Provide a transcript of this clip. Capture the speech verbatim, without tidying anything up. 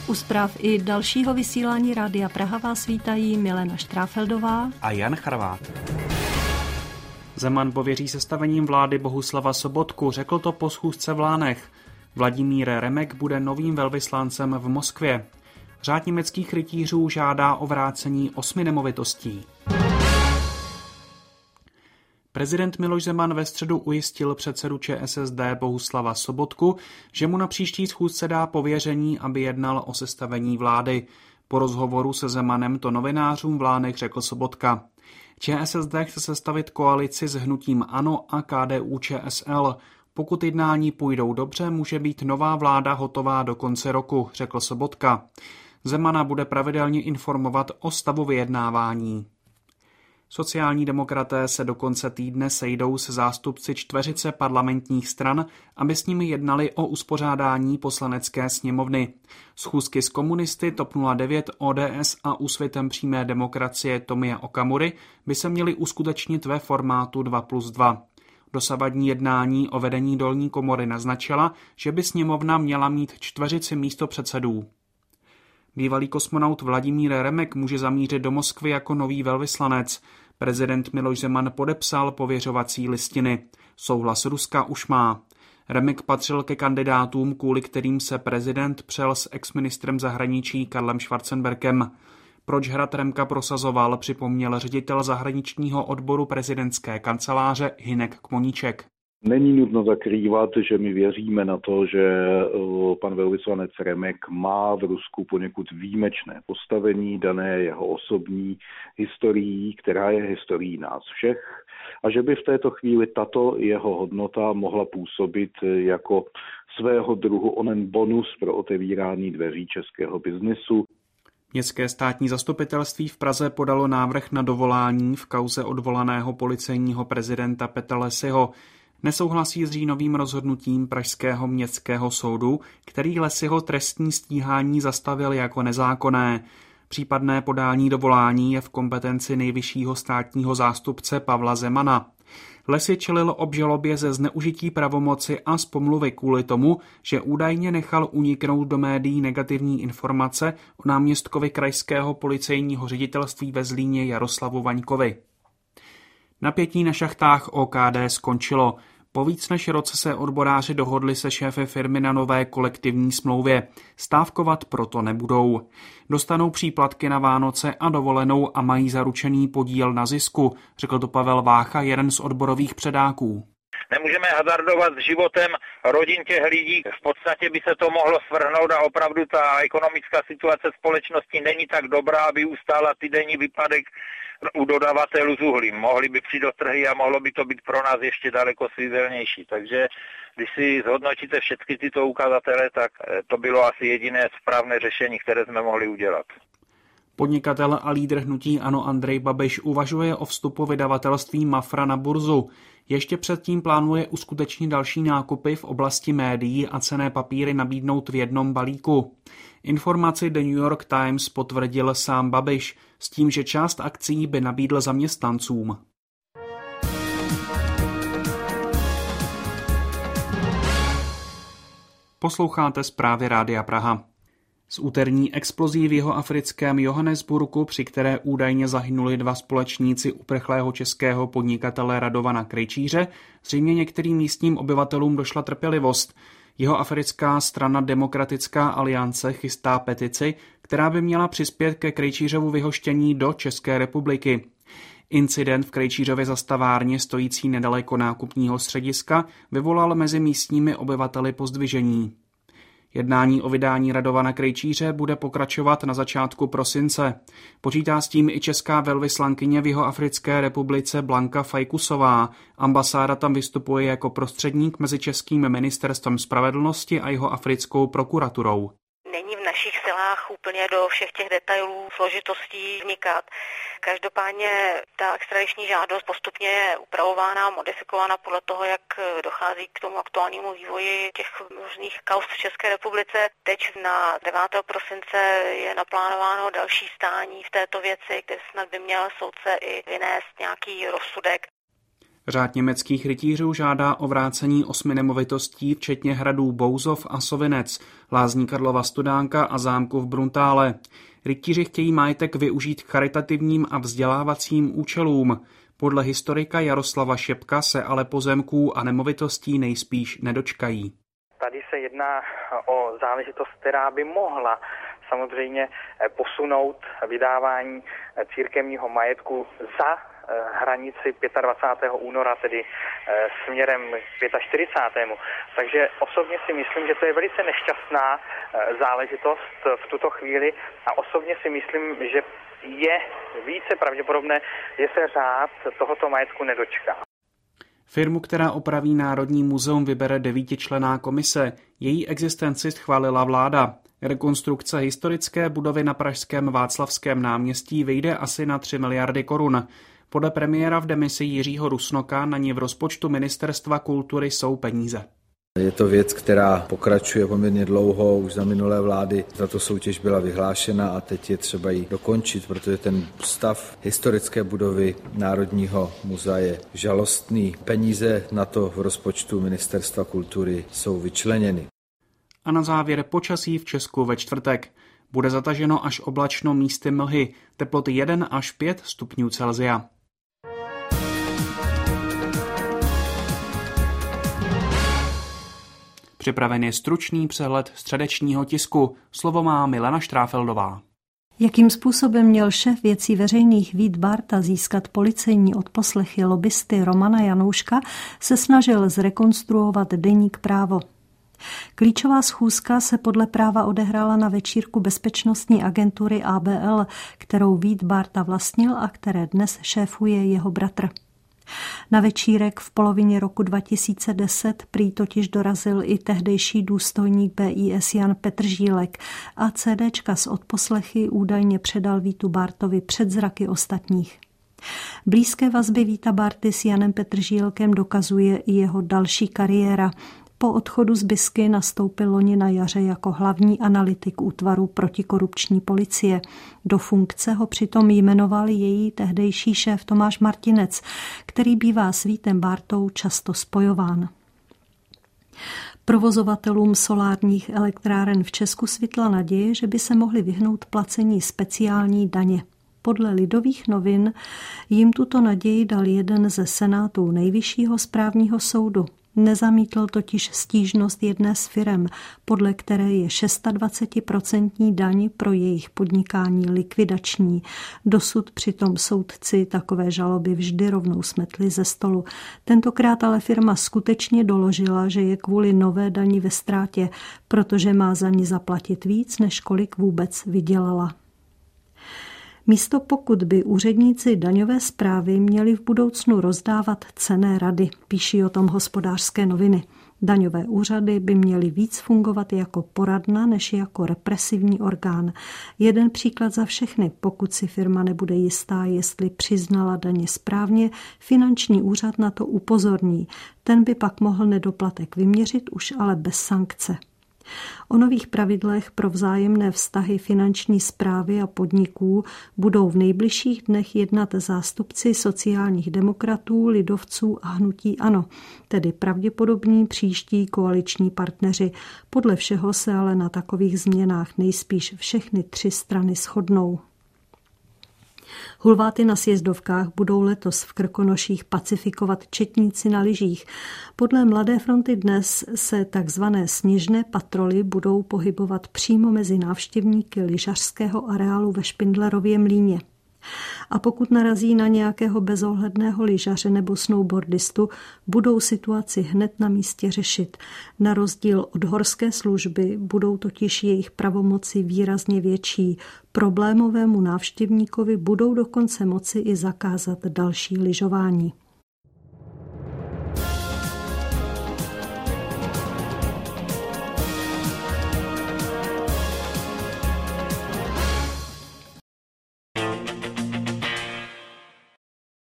U zpráv i dalšího vysílání Rádia Praha vás vítají Milena Štráfeldová a Jan Charvát. Zeman pověří sestavením vlády Bohuslava Sobotku, řekl to po schůzce v Lánech. Vladimír Remek bude novým velvyslancem v Moskvě. Řád německých rytířů žádá o vrácení osmi nemovitostí. Prezident Miloš Zeman ve středu ujistil předsedu ČSSD Bohuslava Sobotku, že mu na příští schůzce dá pověření, aby jednal o sestavení vlády. Po rozhovoru se Zemanem to novinářům v Lánech řekl Sobotka. ČSSD chce sestavit koalici s hnutím ANO a K D U Č S L. Pokud jednání půjdou dobře, může být nová vláda hotová do konce roku, řekl Sobotka. Zemana bude pravidelně informovat o stavu vyjednávání. Sociální demokraté se do konce týdne sejdou se zástupci čtveřice parlamentních stran, aby s nimi jednali o uspořádání poslanecké sněmovny. Schůzky s komunisty TOP nula devět, O D S a Úsvitem přímé demokracie Tomia Okamury by se měly uskutečnit ve formátu dva plus dva. Dosavadní jednání o vedení dolní komory naznačila, že by sněmovna měla mít čtveřici místopředsedů. Bývalý kosmonaut Vladimír Remek může zamířit do Moskvy jako nový velvyslanec. Prezident Miloš Zeman podepsal pověřovací listiny. Souhlas Ruska už má. Remek patřil ke kandidátům, kvůli kterým se prezident přel s exministrem zahraničí Karlem Schwarzenbergem. Proč hrad Remka prosazoval, připomněl ředitel zahraničního odboru prezidentské kanceláře Hynek Kmoníček. Není nutno zakrývat, že my věříme na to, že pan velvyslanec Remek má v Rusku poněkud výjimečné postavení dané jeho osobní historií, která je historií nás všech, a že by v této chvíli tato jeho hodnota mohla působit jako svého druhu onen bonus pro otevírání dveří českého biznisu. Městské státní zastupitelství v Praze podalo návrh na dovolání v kauze odvolaného policejního prezidenta Petra Lessyho. Nesouhlasí s říjnovým rozhodnutím pražského městského soudu, který Lessyho trestní stíhání zastavil jako nezákonné. Případné podání dovolání je v kompetenci nejvyššího státního zástupce Pavla Zemana. Lessy čelil obžalobě ze zneužití pravomoci a z pomluvy kvůli tomu, že údajně nechal uniknout do médií negativní informace o náměstkovi krajského policejního ředitelství ve Zlíně Jaroslavu Vaňkovi. Napětí na šachtách O K D skončilo. Po víc než roce se odboráři dohodli se šéfy firmy na nové kolektivní smlouvě. Stávkovat proto nebudou. Dostanou příplatky na Vánoce a dovolenou a mají zaručený podíl na zisku, řekl to Pavel Vácha, jeden z odborových předáků. Nemůžeme hazardovat s životem rodin těch lidí. V podstatě by se to mohlo svrhnout a opravdu ta ekonomická situace společnosti není tak dobrá, aby ustála týdenní výpadek u dodavatelů z uhlí. Mohli by přijít do trhy a mohlo by to být pro nás ještě daleko svízelnější. Takže když si zhodnotíte všechny tyto ukazatele, tak to bylo asi jediné správné řešení, které jsme mohli udělat. Podnikatel a lídr hnutí ANO Andrej Babiš uvažuje o vstupu vydavatelství Mafra na burzu. Ještě předtím plánuje uskutečnit další nákupy v oblasti médií a cenné papíry nabídnout v jednom balíku. Informaci The New York Times potvrdil sám Babiš s tím, že část akcií by nabídl zaměstnancům. Posloucháte zprávy Rádia Praha. Z úterní explozí v jihoafrickém Johannesburgu, při které údajně zahynuli dva společníci uprchlého českého podnikatele Radovana Krejčíře, zřejmě některým místním obyvatelům došla trpělivost. Jihoafrická strana Demokratická aliance chystá petici, která by měla přispět ke Krejčířovu vyhoštění do České republiky. Incident v Krejčířově zastavárně stojící nedaleko nákupního střediska vyvolal mezi místními obyvateli pozdvižení. Jednání o vydání Radovana Krejčíře bude pokračovat na začátku prosince. Počítá s tím i česká velvyslankyně v Jihoafrické republice Blanka Fajkusová. Ambasáda tam vystupuje jako prostředník mezi českým ministerstvem spravedlnosti a Jihoafrickou prokuraturou. Není v našich silách úplně do všech těch detailů, složitostí vnikat. Každopádně ta extradiční žádost postupně je upravována, modifikována podle toho, jak dochází k tomu aktuálnímu vývoji těch různých kauz v České republice. Teď na devátého prosince je naplánováno další stání v této věci, kde snad by měl soudce i vynést nějaký rozsudek. Řád německých rytířů žádá o vrácení osmi nemovitostí, včetně hradů Bouzov a Sovinec, lázní Karlova Studánka a zámku v Bruntále. Rytíři chtějí majetek využít k charitativním a vzdělávacím účelům. Podle historika Jaroslava Šepka se ale pozemků a nemovitostí nejspíš nedočkají. Tady se jedná o záležitost, která by mohla samozřejmě posunout vydávání církevního majetku za hranici dvacátého pátého února, tedy směrem k čtyřicátému pátém Takže osobně si myslím, že to je velice nešťastná záležitost v tuto chvíli a osobně si myslím, že je více pravděpodobné, že se řád tohoto majetku nedočká. Firmu, která opraví Národní muzeum, vybere devítičlenná komise. Její existenci schválila vláda. Rekonstrukce historické budovy na pražském Václavském náměstí vyjde asi na tři miliardy korun. Podle premiéra v demisi Jiřího Rusnoka na ní v rozpočtu Ministerstva kultury jsou peníze. Je to věc, která pokračuje poměrně dlouho, už za minulé vlády tato soutěž byla vyhlášena a teď je třeba ji dokončit, protože ten stav historické budovy Národního muzea je žalostný. Peníze na to v rozpočtu Ministerstva kultury jsou vyčleněny. A na závěr počasí v Česku ve čtvrtek. Bude zataženo až oblačno, místy mlhy, teploty jedna až pět stupňů Celsia. Připraven je stručný přehled středečního tisku. Slovo má Milena Štráfeldová. Jakým způsobem měl šéf Věcí veřejných Vít Bárta získat policejní odposlechy lobbysty Romana Janouška, se snažil zrekonstruovat deník Právo. Klíčová schůzka se podle Práva odehrála na večírku bezpečnostní agentury A B L, kterou Vít Bárta vlastnil a které dnes šéfuje jeho bratr. Na večírek v polovině roku dva tisíce deset prý totiž dorazil i tehdejší důstojník B I S Jan Petržílek a CDčka s odposlechy údajně předal Vítu Bártovi před zraky ostatních. Blízké vazby Víta Bárty s Janem Petržílkem dokazuje i jeho další kariéra. Po odchodu z Bisky nastoupil loni na jaře jako hlavní analytik útvaru protikorupční policie. Do funkce ho přitom jmenoval její tehdejší šéf Tomáš Martinec, který bývá s Vítem Bártou často spojován. Provozovatelům solárních elektráren v Česku svitla naděje, že by se mohli vyhnout placení speciální daně. Podle Lidových novin jim tuto naději dal jeden ze senátů Nejvyššího správního soudu. Nezamítl totiž stížnost jedné z firem, podle které je dvacetišestiprocentní daň pro jejich podnikání likvidační. Dosud přitom soudci takové žaloby vždy rovnou smetli ze stolu. Tentokrát ale firma skutečně doložila, že je kvůli nové dani ve ztrátě, protože má za ní zaplatit víc, než kolik vůbec vydělala. Místo pokud by úředníci daňové správy měli v budoucnu rozdávat cenné rady, píší o tom Hospodářské noviny. Daňové úřady by měly víc fungovat jako poradna než jako represivní orgán. Jeden příklad za všechny, pokud si firma nebude jistá, jestli přiznala daně správně, finanční úřad na to upozorní. Ten by pak mohl nedoplatek vyměřit, už ale bez sankce. O nových pravidlech pro vzájemné vztahy finanční správy a podniků budou v nejbližších dnech jednat zástupci sociálních demokratů, lidovců a hnutí ANO, tedy pravděpodobní příští koaliční partneři. Podle všeho se ale na takových změnách nejspíš všechny tři strany shodnou. Hulváty na sjezdovkách budou letos v Krkonoších pacifikovat četníci na lyžích. Podle Mladé fronty dnes se takzvané sněžné patroly budou pohybovat přímo mezi návštěvníky lyžařského areálu ve Špindlerově mlýně. A pokud narazí na nějakého bezohledného lyžaře nebo snowboardistu, budou situaci hned na místě řešit. Na rozdíl od horské služby budou totiž jejich pravomoci výrazně větší. Problémovému návštěvníkovi budou dokonce moci i zakázat další lyžování.